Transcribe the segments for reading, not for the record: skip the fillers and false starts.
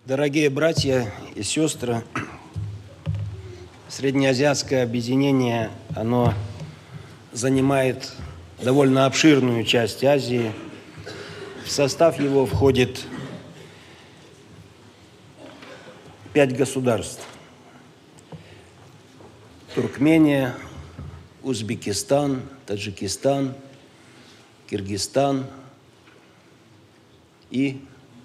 Дорогие братья и сестры, Среднеазиатское объединение, оно занимает довольно обширную часть Азии. В состав его входит 5 государств: Туркмения, Узбекистан, Таджикистан, Киргизстан и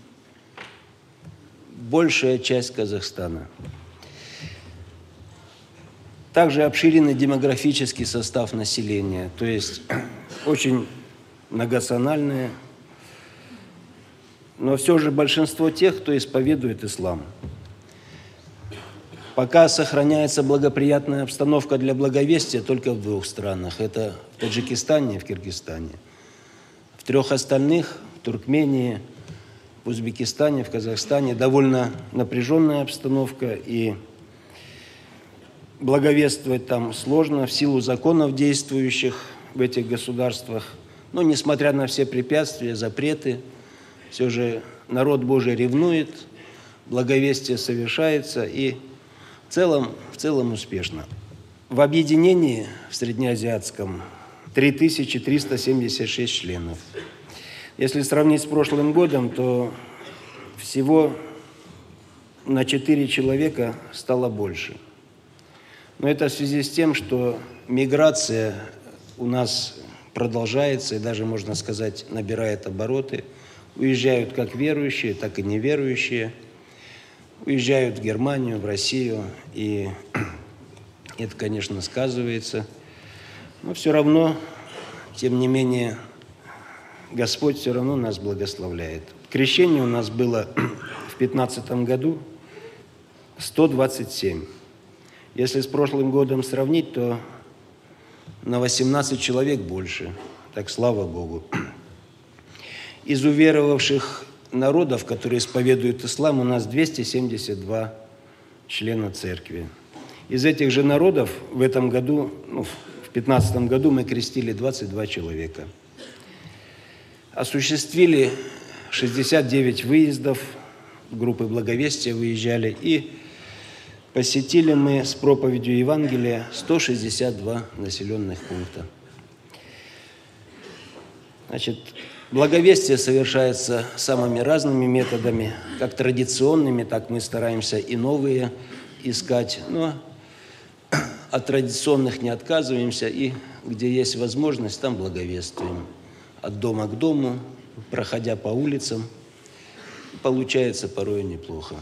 большая часть Казахстана. Также обширенный демографический состав населения, то есть очень многонациональное, но все же большинство тех, кто исповедует ислам. Пока сохраняется благоприятная обстановка для благовестия только в 2 странах. Это в Таджикистане и в Киргизстане. В 3 остальных, в Туркмении, в Узбекистане, в Казахстане, довольно напряженная обстановка, и благовествовать там сложно в силу законов, действующих в этих государствах. Но, несмотря на все препятствия, запреты, все же народ Божий ревнует, благовестие совершается, и в целом успешно. В объединении в Среднеазиатском 3376 членов. Если сравнить с прошлым годом, то всего на 4 человека стало больше. Но это в связи с тем, что миграция у нас продолжается и даже, можно сказать, набирает обороты. Уезжают как верующие, так и неверующие. Уезжают в Германию, в Россию, и это, конечно, сказывается. Но все равно, тем не менее, Господь все равно нас благословляет. Крещение у нас было в 2015 году 127. Если с прошлым годом сравнить, то на 18 человек больше. Так, слава Богу. Из уверовавших народов, которые исповедуют ислам, у нас 272 члена церкви. Из этих же народов в этом году, в 2015 году мы крестили 22 человека. Осуществили 69 выездов, группы благовестия выезжали, и посетили мы с проповедью Евангелия 162 населенных пункта. Значит, благовестие совершается самыми разными методами, как традиционными, так мы стараемся и новые искать, но от традиционных не отказываемся, и где есть возможность, там благовествуем. От дома к дому, проходя по улицам, получается порой неплохо.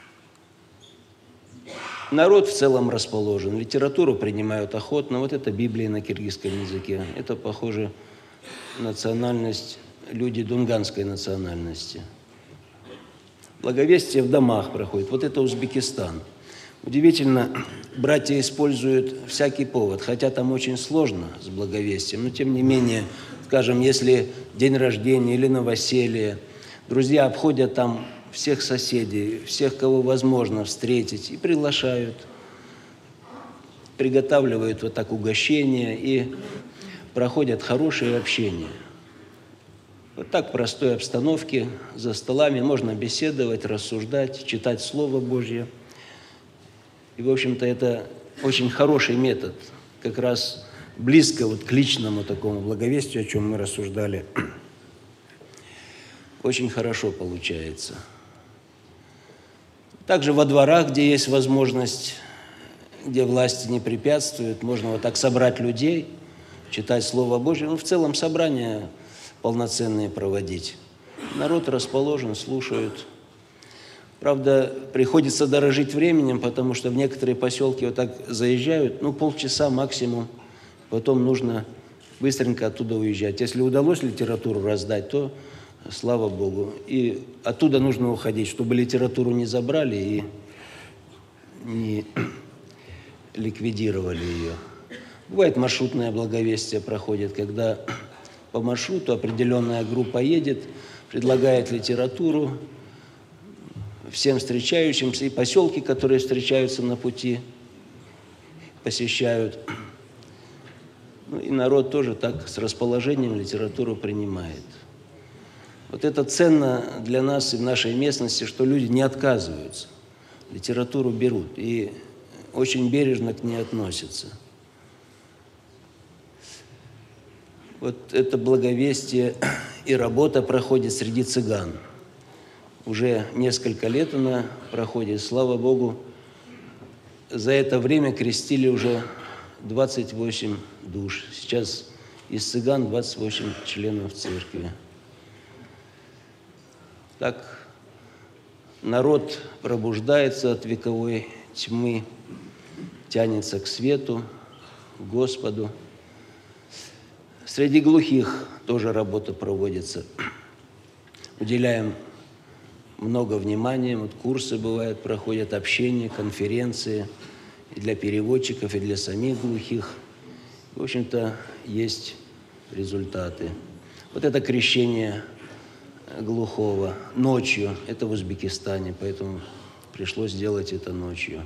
Народ в целом расположен, литературу принимают охотно. Вот это Библия на киргизском языке. Это, похоже, национальность, люди дунганской национальности. Благовестие в домах проходит. Вот это Узбекистан. Удивительно, братья используют всякий повод, хотя там очень сложно с благовестием, но тем не менее, скажем, если день рождения или новоселье, друзья обходят там всех соседей, всех, кого возможно встретить, и приглашают, приготавливают вот так угощения, и проходят хорошее общение. Вот так в простой обстановке, за столами можно беседовать, рассуждать, читать Слово Божье. И, в общем-то, это очень хороший метод, как раз близко вот к личному такому благовестию, о чем мы рассуждали. Очень хорошо получается. Также во дворах, где есть возможность, где власти не препятствуют, можно вот так собрать людей, читать Слово Божье, в целом собрания полноценные проводить. Народ расположен, слушают. Правда, приходится дорожить временем, потому что в некоторые поселки вот так заезжают, полчаса максимум, потом нужно быстренько оттуда уезжать. Если удалось литературу раздать, то слава Богу. И оттуда нужно уходить, чтобы литературу не забрали и не ликвидировали ее. Бывает, маршрутное благовестие проходит, когда по маршруту определенная группа едет, предлагает литературу всем встречающимся, и поселки, которые встречаются на пути, посещают. И народ тоже так с расположением литературу принимает. Вот это ценно для нас и в нашей местности, что люди не отказываются, литературу берут и очень бережно к ней относятся. Вот это благовестие и работа проходит среди цыган. Уже несколько лет она проходит, слава Богу. За это время крестили уже 28 душ. Сейчас из цыган 28 членов церкви. Так народ пробуждается от вековой тьмы, тянется к свету, к Господу. Среди глухих тоже работа проводится. Уделяем много внимания. Вот курсы бывают, проходят общения, конференции и для переводчиков, и для самих глухих. В общем-то, есть результаты. Вот это крещение глухого ночью. Это в Узбекистане, поэтому пришлось делать это ночью.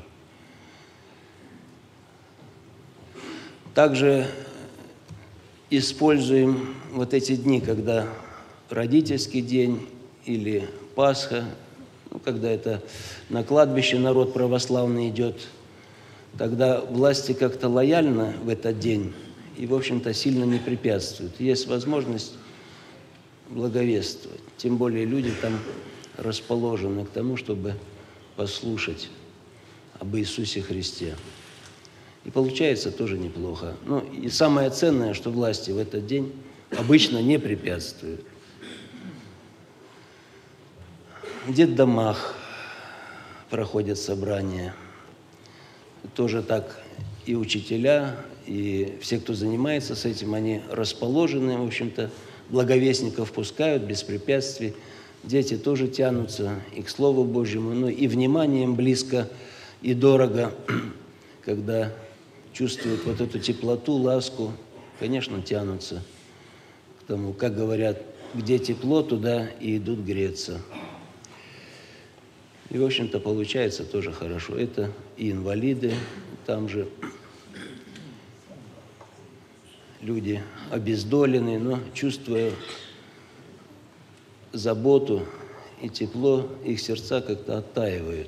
Также используем вот эти дни, когда родительский день или Пасха, когда это на кладбище народ православный идет, тогда власти как-то лояльно в этот день и, в общем-то, сильно не препятствуют. Есть возможность благовествовать. Тем более люди там расположены к тому, чтобы послушать об Иисусе Христе. И получается тоже неплохо. Ну, и самое ценное, что власти в этот день обычно не препятствуют. В детдомах проходят собрания. Тоже так и учителя, и все, кто занимается с этим, они расположены, в общем-то, благовестников пускают без препятствий. Дети тоже тянутся и к Слову Божьему, но и вниманием близко и дорого, когда чувствуют вот эту теплоту, ласку, конечно, тянутся к тому, как говорят, где тепло, туда и идут греться. И, в общем-то, получается тоже хорошо. Это и инвалиды, там же люди обездоленные, но чувствуя заботу и тепло, их сердца как-то оттаивают.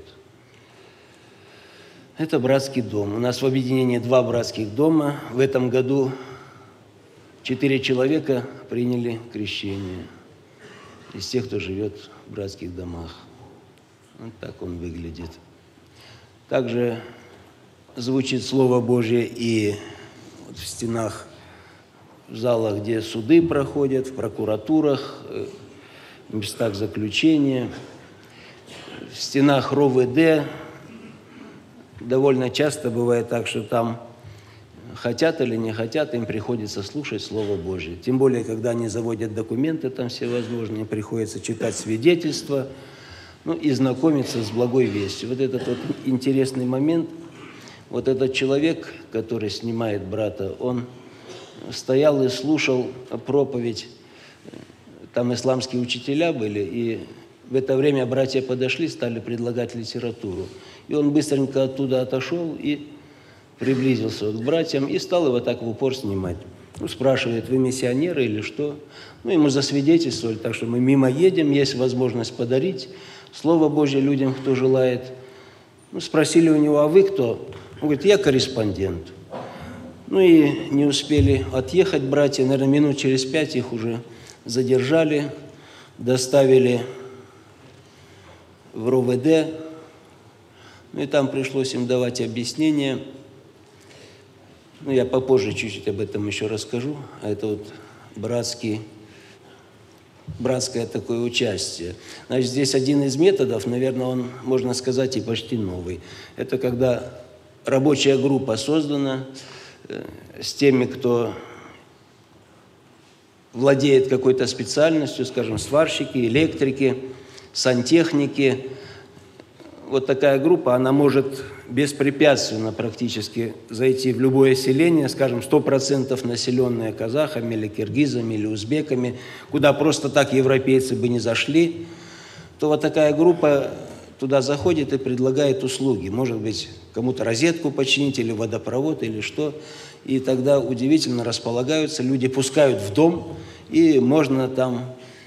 Это братский дом. У нас в объединении 2 братских дома. В этом году 4 человека приняли крещение из тех, кто живет в братских домах. Вот так он выглядит. Также звучит Слово Божье и в стенах, в залах, где суды проходят, в прокуратурах, в местах заключения, в стенах РОВД. Довольно часто бывает так, что там хотят или не хотят, им приходится слушать Слово Божье. Тем более, когда они заводят документы там всевозможные, приходится читать свидетельства, ну и знакомиться с благой вестью. Вот этот вот интересный момент. Вот этот человек, который снимает брата, он стоял и слушал проповедь. Там исламские учителя были, и в это время братья подошли, стали предлагать литературу. И он быстренько оттуда отошел и приблизился вот к братьям и стал его так в упор снимать. Ну, спрашивает, вы миссионеры или что? Ну, ему засвидетельствовали, так что мы мимо едем, есть возможность подарить Слово Божье людям, кто желает. Ну, спросили у него, а вы кто? Он говорит, я корреспондент. Ну и не успели отъехать братья, наверное, минут через 5 их уже задержали, доставили в РОВД. Ну и там пришлось им давать объяснения. Ну, я попозже чуть-чуть об этом еще расскажу. А это вот братское такое участие. Значит, здесь один из методов, наверное, он, можно сказать, и почти новый. Это когда рабочая группа создана с теми, кто владеет какой-то специальностью, скажем, сварщики, электрики, сантехники. Вот такая группа, она может беспрепятственно практически зайти в любое селение, скажем, 100% населенное казахами или киргизами или узбеками, куда просто так европейцы бы не зашли, то вот такая группа туда заходит и предлагает услуги. Может быть, кому-то розетку починить или водопровод или что. И тогда удивительно располагаются, люди пускают в дом, и можно там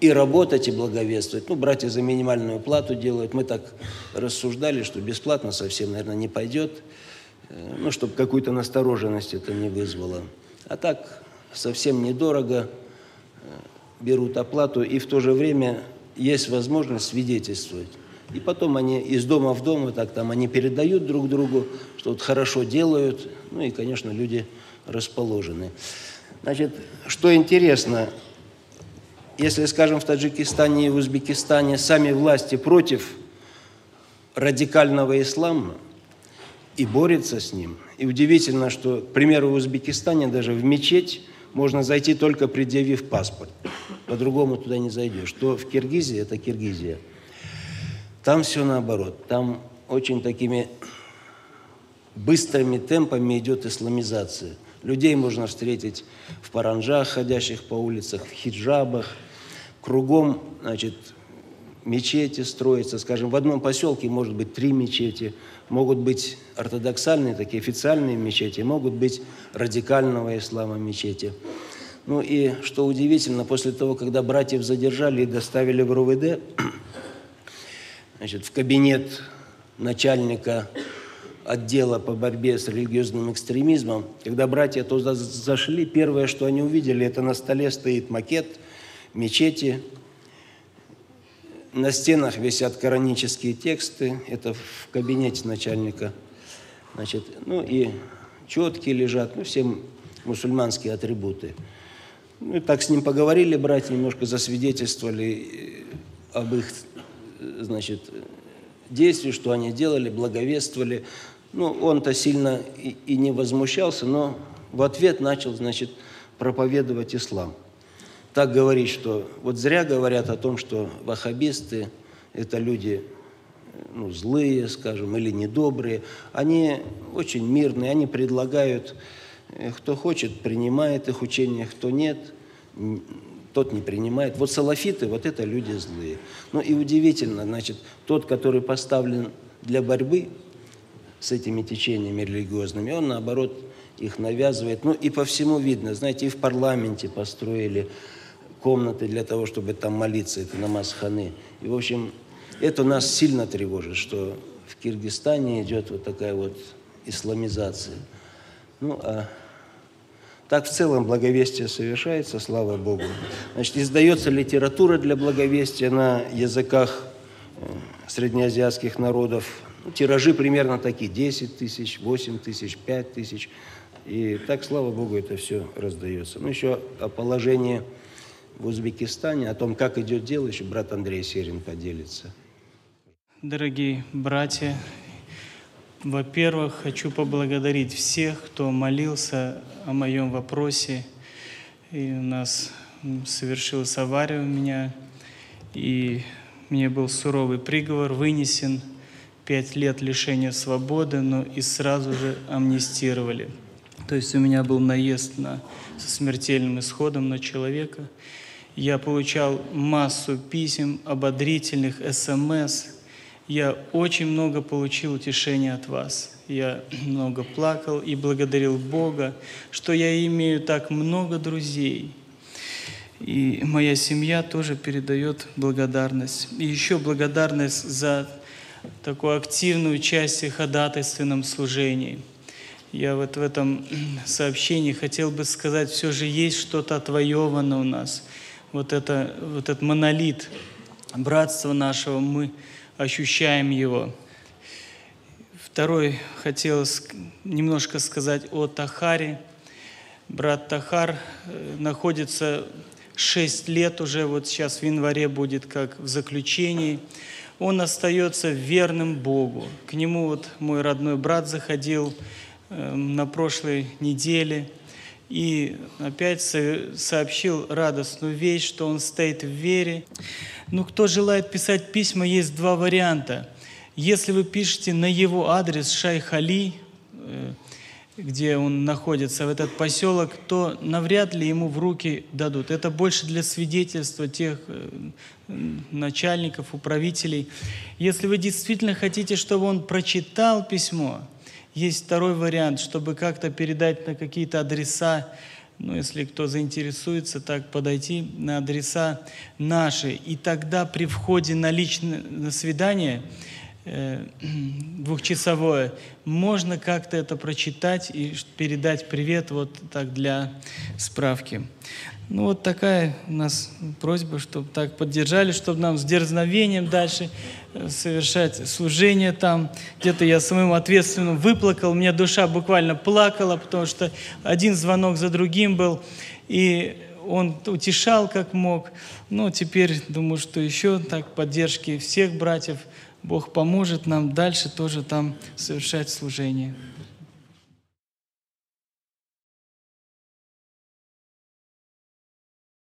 и работать, и благовествовать. Ну, братья за минимальную плату делают. Мы так рассуждали, что бесплатно совсем, наверное, не пойдет, ну, чтобы какую-то настороженность это не вызвало. А так совсем недорого берут оплату, и в то же время есть возможность свидетельствовать. И потом они из дома в дом, вот так там, они передают друг другу, что вот хорошо делают, ну и, конечно, люди расположены. Значит, что интересно, если, скажем, в Таджикистане и в Узбекистане сами власти против радикального ислама и борются с ним, и удивительно, что, к примеру, в Узбекистане даже в мечеть можно зайти только предъявив паспорт, по-другому туда не зайдешь. Что в Киргизии, это Киргизия, там все наоборот, там очень такими быстрыми темпами идет исламизация. Людей можно встретить в паранджах, ходящих по улицах, в хиджабах. Кругом, значит, мечети строятся. Скажем, в одном поселке может быть 3 мечети. Могут быть ортодоксальные, такие официальные мечети, могут быть радикального ислама мечети. Ну и, что удивительно, после того, когда братьев задержали и доставили в РУВД, значит, в кабинет начальника отдела по борьбе с религиозным экстремизмом, когда братья туда зашли, первое, что они увидели, это на столе стоит макет мечети, на стенах висят коранические тексты, это в кабинете начальника, значит, ну и четки лежат, ну, все мусульманские атрибуты. Ну и так с ним поговорили братья, немножко засвидетельствовали об их, значит, действий, что они делали, благовествовали. Ну, он-то сильно и не возмущался, но в ответ начал, значит, проповедовать ислам. Так говорить, что вот зря говорят о том, что ваххабисты – это люди, ну, злые, скажем, или недобрые. Они очень мирные, они предлагают, кто хочет, принимает их учение, кто нет, тот не принимает. Вот салафиты, вот это люди злые. Ну и удивительно, значит, тот, который поставлен для борьбы с этими течениями религиозными, он, наоборот, их навязывает. Ну и по всему видно, знаете, и в парламенте построили комнаты для того, чтобы там молиться, это намаз-ханы. И, в общем, это нас сильно тревожит, что в Киргизстане идет вот такая вот исламизация. Ну, а так в целом благовестие совершается, слава Богу. Значит, издается литература для благовестия на языках среднеазиатских народов. Ну, тиражи примерно такие: 10 тысяч, 8 тысяч, 5 тысяч. И так, слава Богу, это все раздается. Ну, еще о положении в Узбекистане, о том, как идет дело, еще брат Андрей Серин поделится. Дорогие братья, во-первых, хочу поблагодарить всех, кто молился о моем вопросе. И у нас совершилась авария у меня, и мне был суровый приговор вынесен, 5 лет лишения свободы, но и сразу же амнистировали. То есть у меня был наезд со смертельным исходом на человека. Я получал массу писем, ободрительных, СМС. Я очень много получил утешения от вас. Я много плакал и благодарил Бога, что я имею так много друзей. И моя семья тоже передает благодарность. И еще благодарность за такое активное участие в ходатайственном служении. Я вот в этом сообщении хотел бы сказать, все же есть что-то отвоевано у нас. Вот этот монолит братства нашего, мы ощущаем его. Второй хотел немножко сказать о Тахаре. Брат Тахар находится 6 лет уже, вот сейчас в январе будет как в заключении. Он остается верным Богу. К нему вот мой родной брат заходил на прошлой неделе и опять сообщил радостную вещь, что он стоит в вере. Ну, кто желает писать письма, есть 2 варианта. Если вы пишете на его адрес Шайх Али, где он находится, в этот поселок, то навряд ли ему в руки дадут. Это больше для свидетельства тех начальников, управителей. Если вы действительно хотите, чтобы он прочитал письмо, есть 2 вариант, чтобы как-то передать на какие-то адреса Ну, если кто заинтересуется, так подойти на адреса наши. И тогда при входе на личное свидание, двухчасовое, можно как-то это прочитать и передать привет вот так для справки. Ну, вот такая у нас просьба, чтобы так поддержали, чтобы нам с дерзновением дальше совершать служение там. Где-то я своему ответственному выплакал, у меня душа буквально плакала, потому что один звонок за другим был, и он утешал как мог. Но теперь думаю, что еще так поддержки всех братьев Бог поможет нам дальше тоже там совершать служение.